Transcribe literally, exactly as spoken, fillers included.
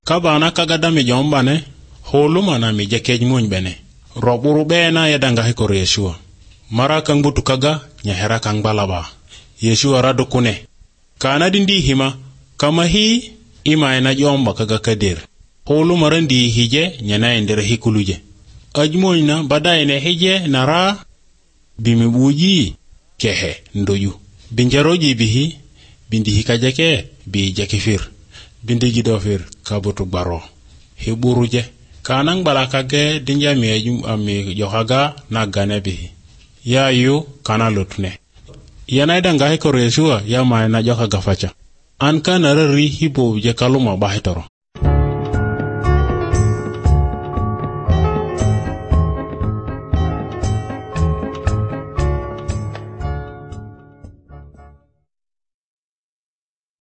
kabana kaga dami jombane holuma na mi jakej muny bene roburu bena yadanga hiko Yeshua mara kang butu kaga nyahera kang balaba Yeshua rado kune kana dindi hima kama hi ima ena jomba kaga kadir holuma randi hije nyana endere hikuluje ajmoyna badayne hije nara bimi buji kehe ndoyu binjaroji bihi bindi hikajake bi jakifir bindi gidofir kabutu baro heburuje kanang balakage dinja mejum ami johaga nagane bihi ya yu kana lutne yana idanga hiko Yeshua ya maana johaga facha an kana ri hibo je kaluma bahitoro